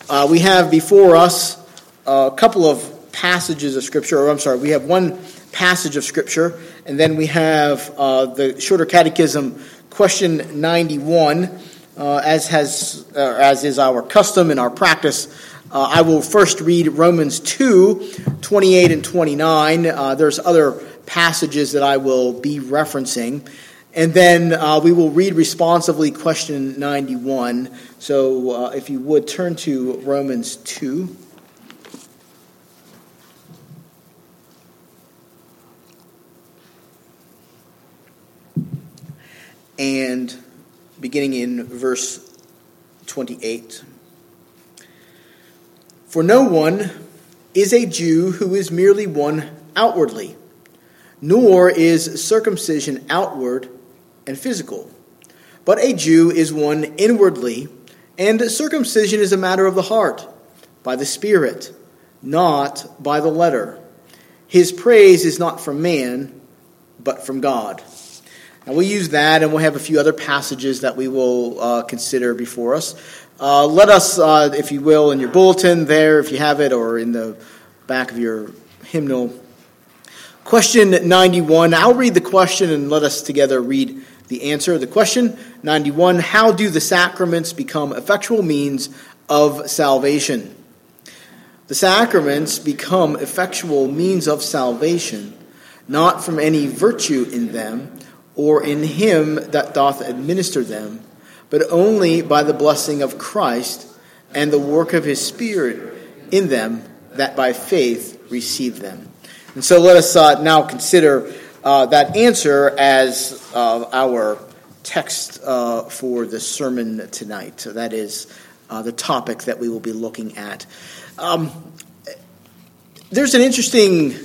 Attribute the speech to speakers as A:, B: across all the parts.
A: We have before us a couple of passages of Scripture, we have one passage of Scripture, and then we have the Shorter Catechism, question 91, as is our custom and our practice. I will first read Romans 2, 28 and 29. There's other passages that I will be referencing. And then we will read responsively question 91. So if you would turn to Romans 2. And beginning in verse 28. For no one is a Jew who is merely one outwardly, nor is circumcision outward and physical. But a Jew is one inwardly, and circumcision is a matter of the heart, by the Spirit, not by the letter. His praise is not from man, but from God. Now we'll use that, and we'll have a few other passages that we will consider before us. Let us, if you will, in your bulletin there, if you have it, or in the back of your hymnal, question 91. I'll read the question, and let us together read the answer. The question, 91, how do the sacraments become effectual means of salvation? The sacraments become effectual means of salvation, not from any virtue in them, or in him that doth administer them, but only by the blessing of Christ and the work of his Spirit in them that by faith receive them. And so let us now consider that answer as our text for the sermon tonight. So that is the topic that we will be looking at. There's an interesting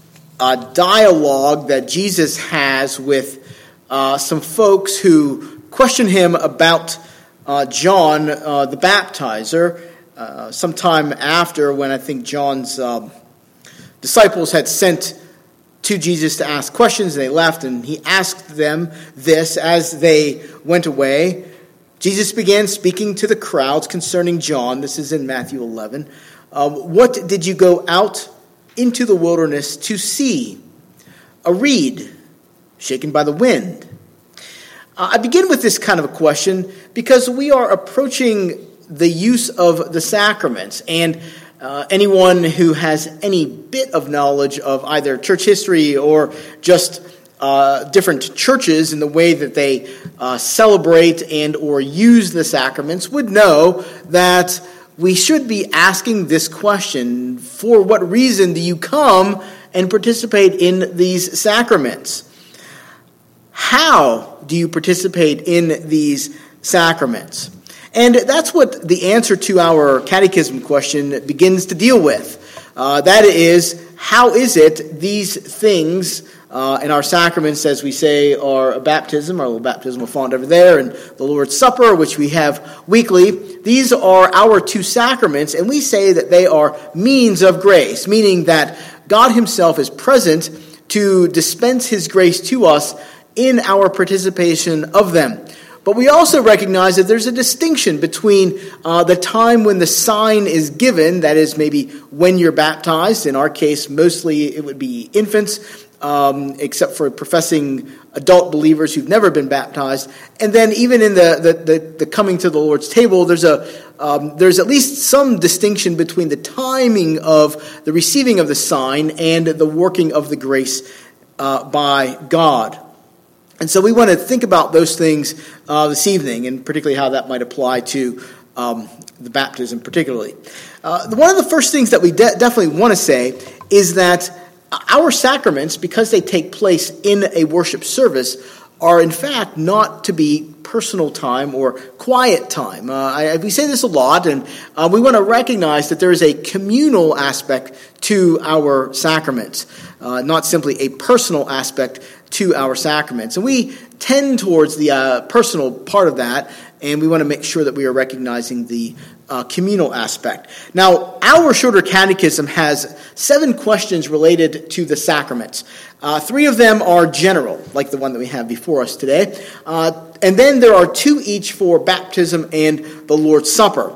A: dialogue that Jesus has with some folks who question him about John the Baptizer sometime after, when I think John's disciples had sent to Jesus to ask questions, and they left, and he asked them this as they went away. Jesus began speaking to the crowds concerning John. This is in Matthew 11. What did you go out into the wilderness to see? A reed shaken by the wind. I begin with this kind of a question because we are approaching the use of the sacraments, and anyone who has any bit of knowledge of either church history or just different churches in the way that they celebrate and or use the sacraments would know that we should be asking this question: for what reason do you come and participate in these sacraments? How do you participate in these sacraments? And that's what the answer to our catechism question begins to deal with. That is, how is it these things in our sacraments, as we say, are a baptism, our little baptismal font over there, and the Lord's Supper, which we have weekly, these are our two sacraments, and we say that they are means of grace, meaning that God himself is present to dispense his grace to us in our participation of them. But we also recognize that there's a distinction between the time when the sign is given, that is maybe when you're baptized. In our case, mostly it would be infants, except for professing adult believers who've never been baptized. And then even in the coming to the Lord's table, there's at least some distinction between the timing of the receiving of the sign and the working of the grace by God. And so we want to think about those things this evening, and particularly how that might apply to the baptism particularly. One of the first things that we definitely want to say is that our sacraments, because they take place in a worship service, are in fact not to be personal time or quiet time. We say this a lot, and we want to recognize that there is a communal aspect to our sacraments, not simply a personal aspect to our sacraments. And we tend towards the personal part of that, and we want to make sure that we are recognizing the communal aspect. Now, our Shorter Catechism has 7 questions related to the sacraments. 3 of them are general, like the one that we have before us today. And then there are 2 each for baptism and the Lord's Supper.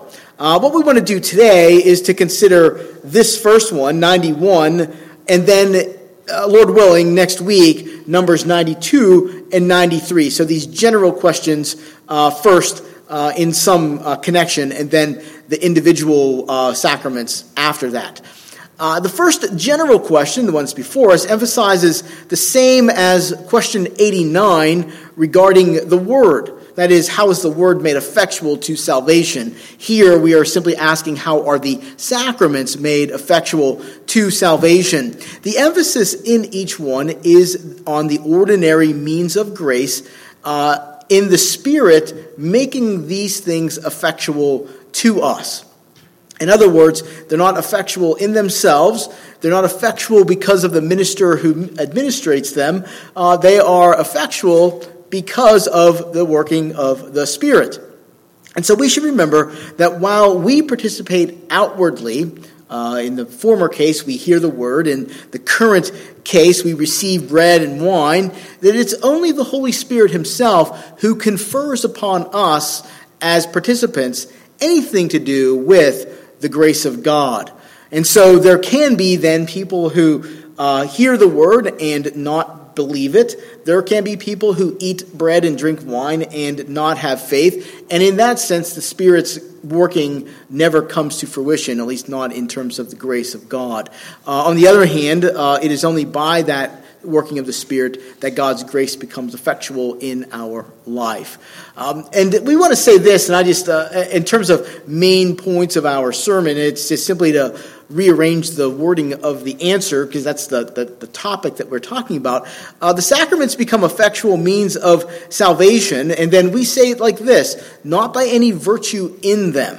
A: What we want to do today is to consider this first one, 91, and then, Lord willing, next week, Numbers 92 and 93. So these general questions first in some connection, and then the individual sacraments after that. The first general question, the ones before us, emphasizes the same as question 89 regarding the Word. That is, how is the Word made effectual to salvation? Here we are simply asking, how are the sacraments made effectual to salvation? The emphasis in each one is on the ordinary means of grace in the Spirit making these things effectual to us. In other words, they're not effectual in themselves. They're not effectual because of the minister who administrates them. They are effectual because of the working of the Spirit. And so we should remember that while we participate outwardly, in the former case we hear the word, in the current case we receive bread and wine, that it's only the Holy Spirit himself who confers upon us as participants anything to do with the grace of God. And so there can be then people who hear the word and not believe it. There can be people who eat bread and drink wine and not have faith. And in that sense, the Spirit's working never comes to fruition, at least not in terms of the grace of God. On the other hand, it is only by that working of the Spirit that God's grace becomes effectual in our life. And we want to say this, and I just, in terms of main points of our sermon, it's just simply to rearrange the wording of the answer, because that's the topic that we're talking about. The sacraments become effectual means of salvation, and then we say it like this: not by any virtue in them,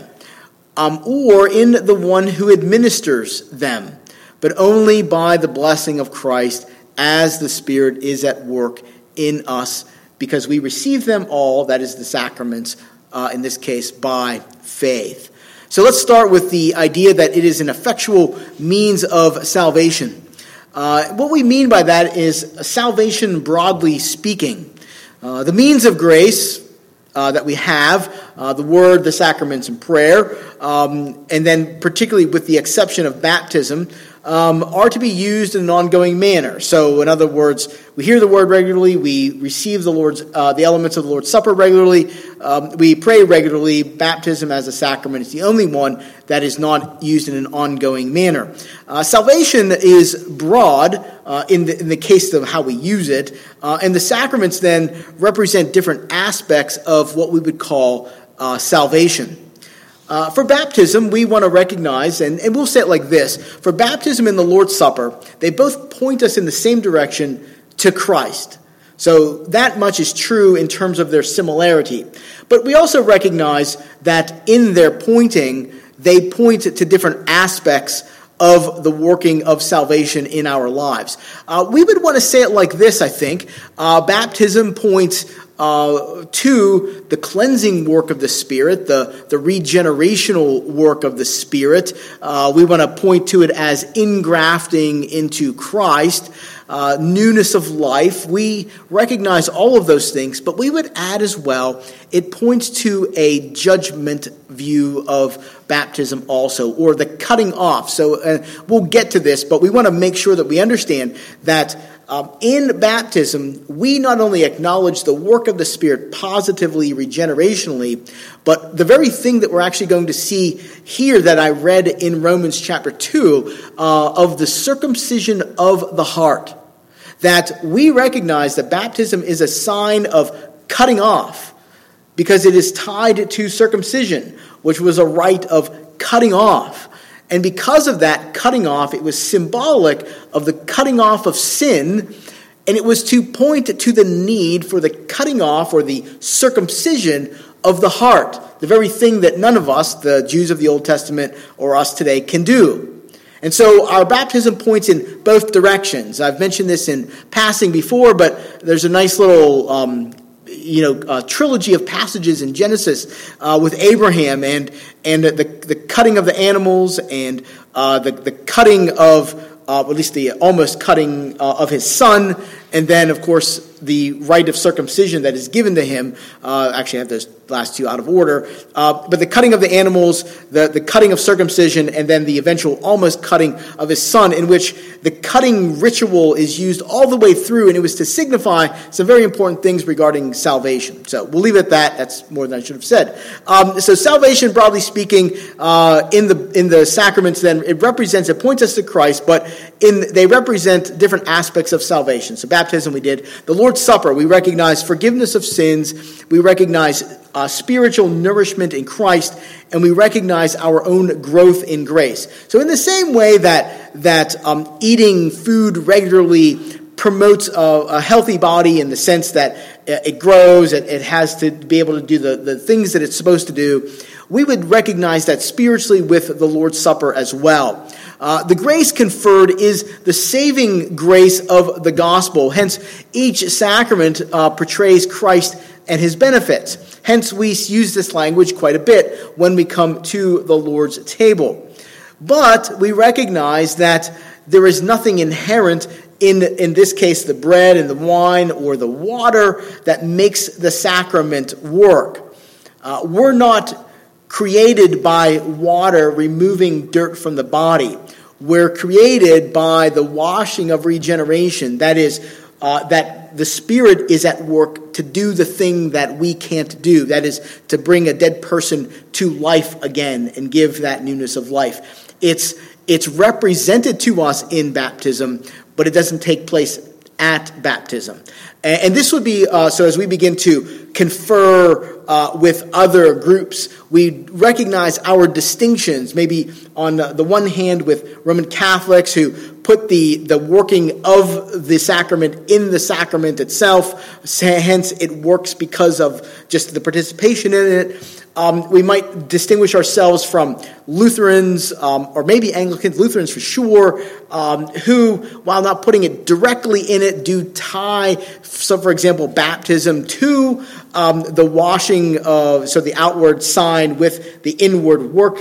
A: or in the one who administers them, but only by the blessing of Christ as the Spirit is at work in us, because we receive them all, that is the sacraments, in this case, by faith. So let's start with the idea that it is an effectual means of salvation. What we mean by that is salvation broadly speaking. The means of grace that we have, the word, the sacraments, and prayer, and then particularly with the exception of baptism, are to be used in an ongoing manner. So, in other words, we hear the word regularly, we receive the elements of the Lord's Supper regularly, we pray regularly. Baptism as a sacrament is the only one that is not used in an ongoing manner. Salvation is broad in the case of how we use it, and the sacraments then represent different aspects of what we would call salvation. For baptism, we want to recognize, and we'll say it like this: for baptism and the Lord's Supper, they both point us in the same direction to Christ. So that much is true in terms of their similarity. But we also recognize that in their pointing, they point to different aspects of the working of salvation in our lives. We would want to say it like this, I think. Baptism points to the cleansing work of the Spirit, the regenerational work of the Spirit. We want to point to it as ingrafting into Christ, newness of life. We recognize all of those things, but we would add as well, it points to a judgment view of baptism also, or the cutting off. So we'll get to this, but we want to make sure that we understand that in baptism, we not only acknowledge the work of the Spirit positively, regenerationally, but the very thing that we're actually going to see here that I read in Romans chapter 2 of the circumcision of the heart, that we recognize that baptism is a sign of cutting off because it is tied to circumcision, which was a rite of cutting off. And because of that cutting off, it was symbolic of the cutting off of sin, and it was to point to the need for the cutting off or the circumcision of the heart, the very thing that none of us, the Jews of the Old Testament or us today, can do. And so our baptism points in both directions. I've mentioned this in passing before, but there's a nice little trilogy of passages in Genesis with Abraham and the cutting of the animals and the cutting of, at least the almost cutting of his son, and then, of course, the rite of circumcision that is given to him. Actually, I have those last two out of order. But the cutting of the animals, the cutting of circumcision, and then the eventual almost cutting of his son, in which the cutting ritual is used all the way through, and it was to signify some very important things regarding salvation. So we'll leave it at that. That's more than I should have said. So salvation, broadly speaking, in the sacraments, then it points us to Christ, but they represent different aspects of salvation. So baptism we did. The Lord's Supper, we recognize forgiveness of sins. We recognize spiritual nourishment in Christ, and we recognize our own growth in grace. So in the same way that eating food regularly promotes a healthy body in the sense that it grows, it has to be able to do the things that it's supposed to do, we would recognize that spiritually with the Lord's Supper as well. The grace conferred is the saving grace of the gospel. Hence, each sacrament portrays Christ and his benefits. Hence, we use this language quite a bit when we come to the Lord's table. But we recognize that there is nothing inherent in this case, the bread and the wine or the water that makes the sacrament work. We're not created by water removing dirt from the body. We're created by the washing of regeneration. That is, that the Spirit is at work to do the thing that we can't do. That is, to bring a dead person to life again and give that newness of life. It's represented to us in baptism, but it doesn't take place at baptism. And this would be, so as we begin to confer with other groups, we recognize our distinctions, maybe on the one hand with Roman Catholics who put the working of the sacrament in the sacrament itself, hence it works because of just the participation in it. We might distinguish ourselves from Lutherans, or maybe Anglicans, Lutherans for sure, who, while not putting it directly in it, do tie, so for example, baptism to the washing of, so the outward sign with the inward work,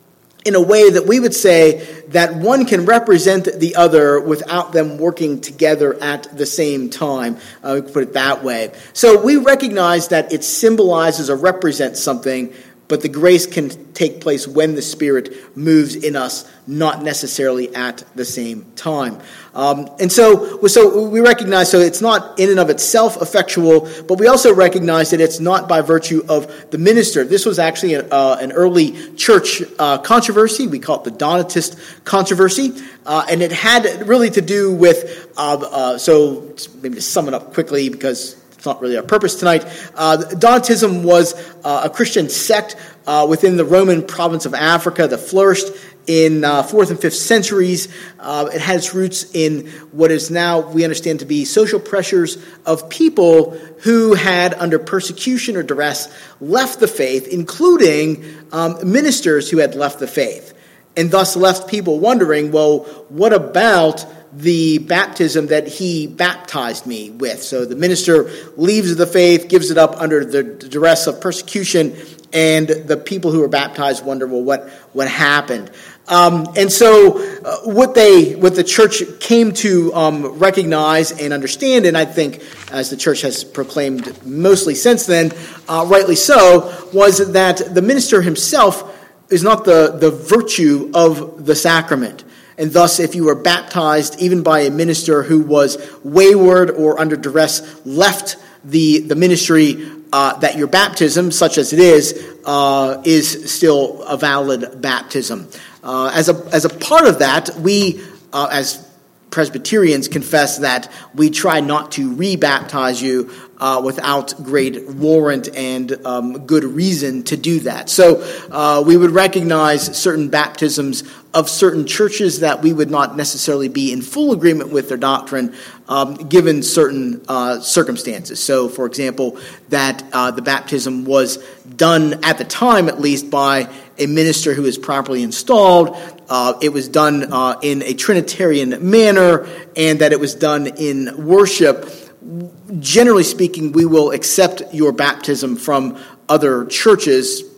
A: in a way that we would say that one can represent the other without them working together at the same time. We could put it that way. So we recognize that it symbolizes or represents something, but the grace can take place when the Spirit moves in us, not necessarily at the same time. And so we recognize, so it's not in and of itself effectual, but we also recognize that it's not by virtue of the minister. This was actually an early church controversy. We call it the Donatist controversy. And it had really to do with, so maybe to sum it up quickly because it's not really our purpose tonight. Donatism was a Christian sect within the Roman province of Africa that flourished in 4th and 5th centuries. It had its roots in what is now we understand to be social pressures of people who had, under persecution or duress, left the faith, including ministers who had left the faith, and thus left people wondering, well, what about the baptism that he baptized me with? So the minister leaves the faith, gives it up under the duress of persecution, and the people who were baptized wonder, well, what happened? And so what the church came to recognize and understand, and I think as the church has proclaimed mostly since then, rightly so, was that the minister himself is not the virtue of the sacrament. And thus, if you were baptized even by a minister who was wayward or under duress, left the ministry, that your baptism, such as it is still a valid baptism. As a part of that, we, as Presbyterians, confess that we try not to re-baptize you without great warrant and good reason to do that. So we would recognize certain baptisms of certain churches that we would not necessarily be in full agreement with their doctrine, given certain circumstances. So, for example, that the baptism was done at the time, at least, by a minister who is properly installed. It was done in a Trinitarian manner, and that it was done in worship. Generally speaking, we will accept your baptism from other churches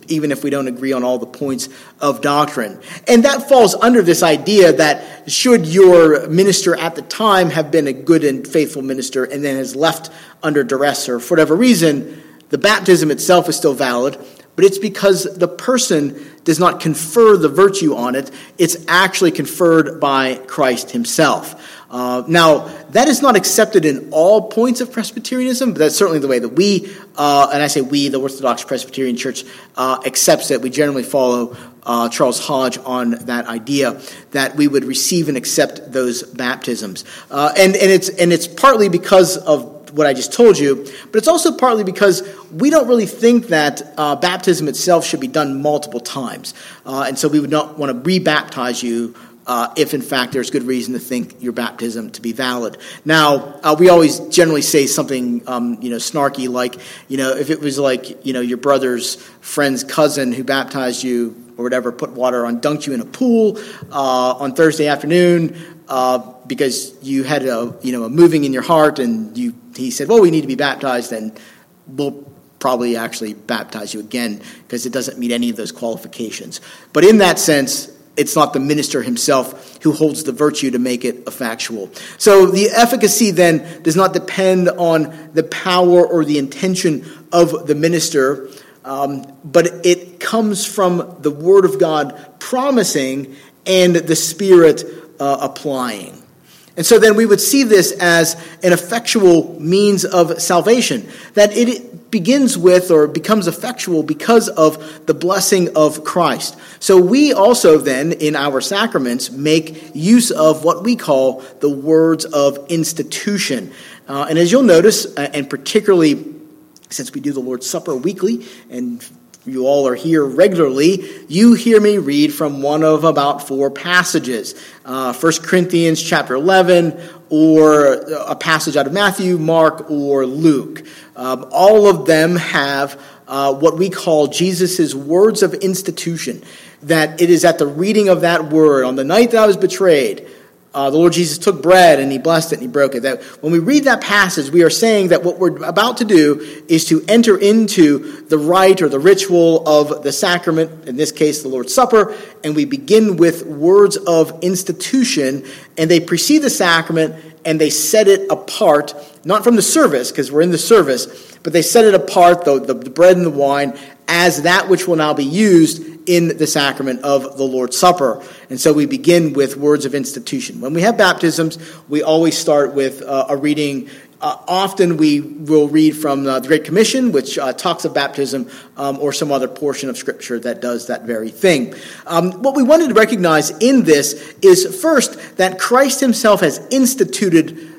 A: even if we don't agree on all the points of doctrine. And that falls under this idea that should your minister at the time have been a good and faithful minister and then has left under duress or for whatever reason, the baptism itself is still valid, but it's because the person does not confer the virtue on it. It's actually conferred by Christ himself. Now, that is not accepted in all points of Presbyterianism, but that's certainly the way that we, and I say we, the Orthodox Presbyterian Church, accepts it. We generally follow Charles Hodge on that idea that we would receive and accept those baptisms. And it's partly because of what I just told you, but it's also partly because we don't really think that baptism itself should be done multiple times. And so we would not want to re-baptize you if, in fact, there's good reason to think your baptism to be valid. Now, we always generally say something, snarky, like, if it was like, your brother's friend's cousin who baptized you or whatever, dunked you in a pool on Thursday afternoon because you had a moving in your heart, and he said, well, we need to be baptized, and we'll probably actually baptize you again because it doesn't meet any of those qualifications. But in that sense, it's not the minister himself who holds the virtue to make it effectual. So the efficacy then does not depend on the power or the intention of the minister, but it comes from the Word of God promising and the Spirit applying. And so then we would see this as an effectual means of salvation, that it begins with or becomes effectual because of the blessing of Christ. So we also then, in our sacraments, make use of what we call the words of institution. And as you'll notice, and particularly since we do the Lord's Supper weekly, and you all are here regularly, you hear me read from one of about 4 passages. 1 Corinthians chapter 11, or a passage out of Matthew, Mark, or Luke. All of them have what we call Jesus' words of institution, that it is at the reading of that word, on the night that I was betrayed, the Lord Jesus took bread and he blessed it and he broke it. That when we read that passage, we are saying that what we're about to do is to enter into the rite or the ritual of the sacrament, in this case the Lord's Supper, and we begin with words of institution, and they precede the sacrament and they set it apart, not from the service, because we're in the service, but they set it apart, the bread and the wine, as that which will now be used in the sacrament of the Lord's Supper. And so we begin with words of institution. When we have baptisms, we always start with a reading. Often we will read from the Great Commission, which talks of baptism, or some other portion of Scripture that does that very thing. What we wanted to recognize in this is first that Christ himself has instituted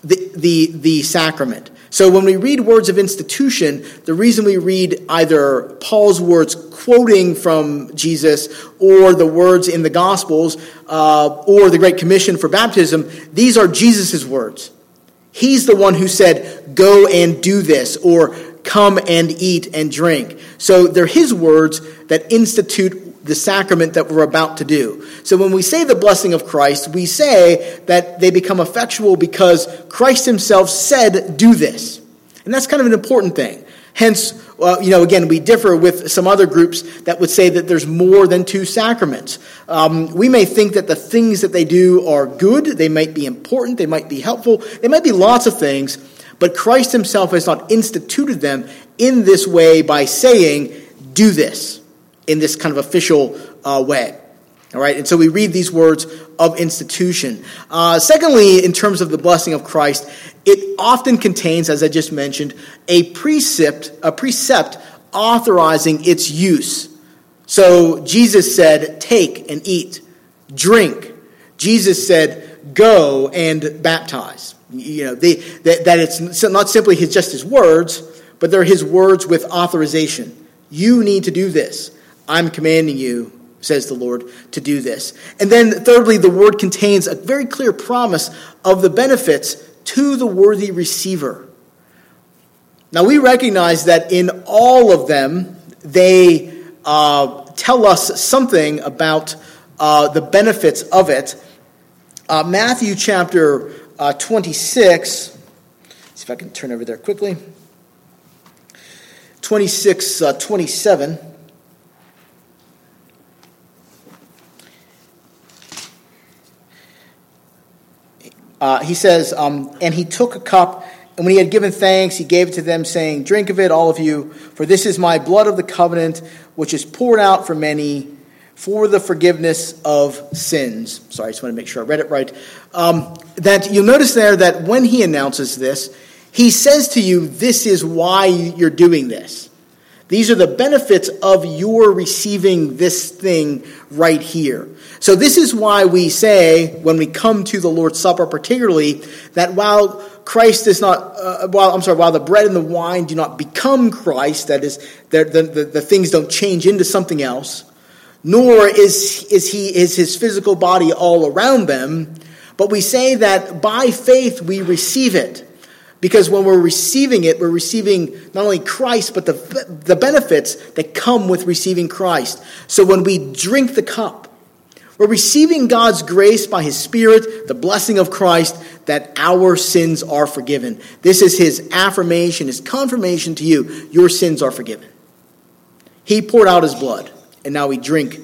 A: the sacrament. So when we read words of institution, the reason we read either Paul's words quoting from Jesus or the words in the Gospels or the Great Commission for baptism, these are Jesus' words. He's the one who said, go and do this, or come and eat and drink. So they're his words that institute the sacrament that we're about to do. So when we say the blessing of Christ, we say that they become effectual because Christ himself said, do this. And that's kind of an important thing. Hence, again, we differ with some other groups that would say that there's more than 2 sacraments. We may think that the things that they do are good, they might be important, they might be helpful, they might be lots of things, but Christ himself has not instituted them in this way by saying, do this, in this kind of official way. All right, and so we read these words of institution. Secondly, in terms of the blessing of Christ, it often contains, as I just mentioned, a precept authorizing its use. So Jesus said, take and eat, drink. Jesus said, go and baptize. That it's not simply just his words, but they're his words with authorization. You need to do this. I'm commanding you, says the Lord, to do this. And then thirdly, the word contains a very clear promise of the benefits to the worthy receiver. Now we recognize that in all of them, they tell us something about the benefits of it. Matthew chapter 26, see if I can turn over there quickly. 26:27. he says, and he took a cup, and when he had given thanks, he gave it to them, saying, "Drink of it, all of you, for this is my blood of the covenant, which is poured out for many for the forgiveness of sins." Sorry, I just want to make sure I read it right. That you'll notice there that when he announces this, he says to you, this is why you're doing this. These are the benefits of your receiving this thing right here. So this is why we say, when we come to the Lord's Supper particularly, that while Christ is not, while the bread and the wine do not become Christ, that is, the things don't change into something else, nor is his physical body all around them, but we say that by faith we receive it. Because when we're receiving it, we're receiving not only Christ, but the benefits that come with receiving Christ. So when we drink the cup, we're receiving God's grace by his Spirit, the blessing of Christ, that our sins are forgiven. This is his affirmation, his confirmation to you. Your sins are forgiven. He poured out his blood, and now we drink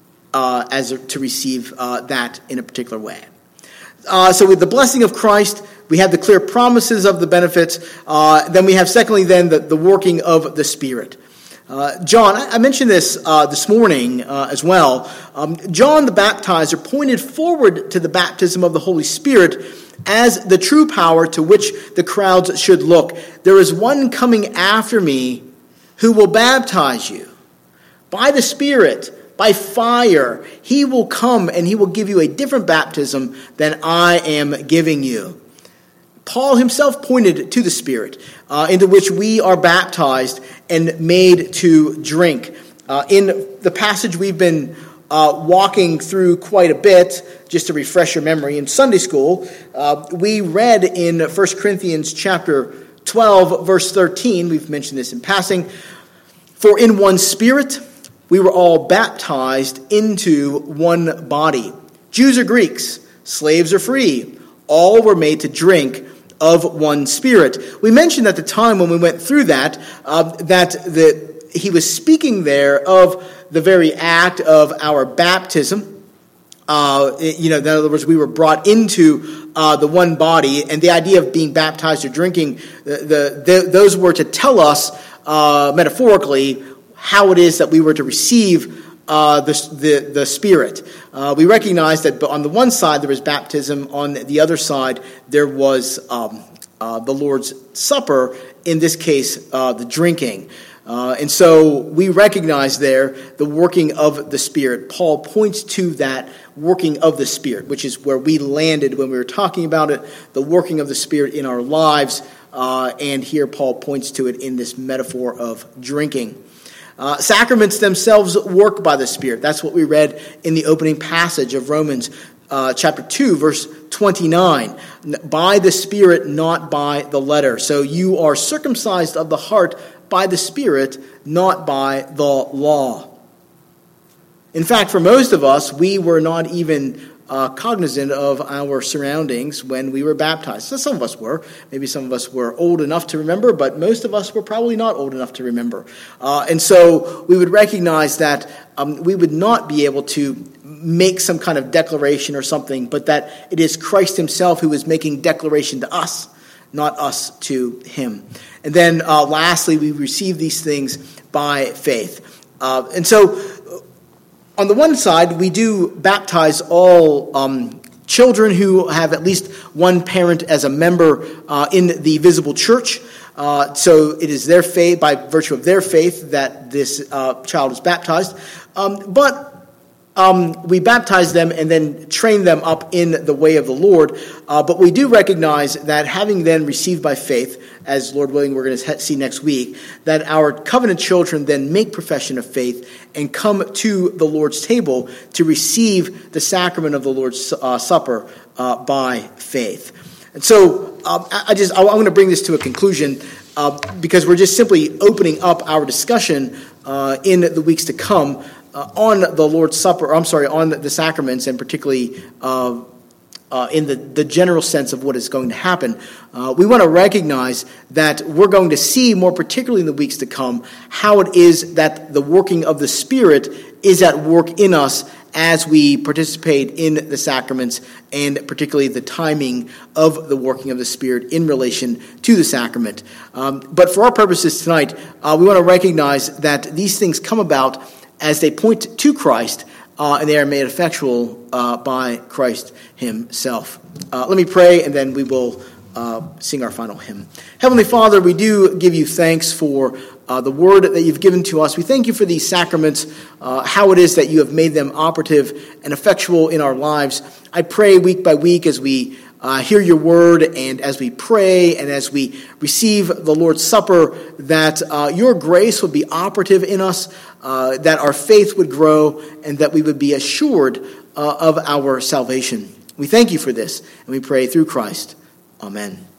A: to receive that in a particular way. So with the blessing of Christ, we have the clear promises of the benefits. Then we have, secondly, then the working of the Spirit. John, I mentioned this this morning as well. John the Baptizer pointed forward to the baptism of the Holy Spirit as the true power to which the crowds should look. There is one coming after me who will baptize you by the Spirit, by fire. He will come and he will give you a different baptism than I am giving you. Paul himself pointed to the Spirit, into which we are baptized and made to drink. In the passage we've been walking through quite a bit, just to refresh your memory, in Sunday school, we read in 1 Corinthians chapter 12, verse 13, we've mentioned this in passing, "For in one Spirit we were all baptized into one body. Jews or Greeks, slaves or free, all were made to drink of one Spirit." We mentioned at the time when we went through that, he was speaking there of the very act of our baptism. In other words, we were brought into the one body, and the idea of being baptized or drinking, those were to tell us metaphorically how it is that we were to receive the Spirit. We recognize that on the one side there was baptism, on the other side there was the Lord's Supper, in this case the drinking. And so we recognize there the working of the Spirit. Paul points to that working of the Spirit, which is where we landed when we were talking about it, the working of the Spirit in our lives. And here Paul points to it in this metaphor of drinking. Sacraments themselves work by the Spirit. That's what we read in the opening passage of Romans chapter 2, verse 29. By the Spirit, not by the letter. So you are circumcised of the heart by the Spirit, not by the law. In fact, for most of us, we were not even cognizant of our surroundings when we were baptized. So some of us were. Maybe some of us were old enough to remember, but most of us were probably not old enough to remember. And so we would recognize that we would not be able to make some kind of declaration or something, but that it is Christ himself who is making declaration to us, not us to him. And then lastly, we receive these things by faith. And so on the one side, we do baptize all children who have at least one parent as a member in the visible church. So it is their faith, by virtue of their faith, that this child is baptized. But we baptize them and then train them up in the way of the Lord. But we do recognize that having then received by faith, as Lord willing we're going to see next week, that our covenant children then make profession of faith and come to the Lord's table to receive the sacrament of the Lord's Supper by faith. And so I want to bring this to a conclusion because we're just simply opening up our discussion in the weeks to come on the Lord's Supper, on the sacraments, and particularly in the general sense of what is going to happen. We want to recognize that we're going to see, more particularly in the weeks to come, how it is that the working of the Spirit is at work in us as we participate in the sacraments, and particularly the timing of the working of the Spirit in relation to the sacrament. But for our purposes tonight, we want to recognize that these things come about as they point to Christ, and they are made effectual by Christ himself. Let me pray, and then we will sing our final hymn. Heavenly Father, we do give you thanks for the word that you've given to us. We thank you for these sacraments, how it is that you have made them operative and effectual in our lives. I pray week by week as we hear your word and as we pray and as we receive the Lord's Supper, that your grace would be operative in us, that our faith would grow, and that we would be assured of our salvation. We thank you for this, and we pray through Christ. Amen.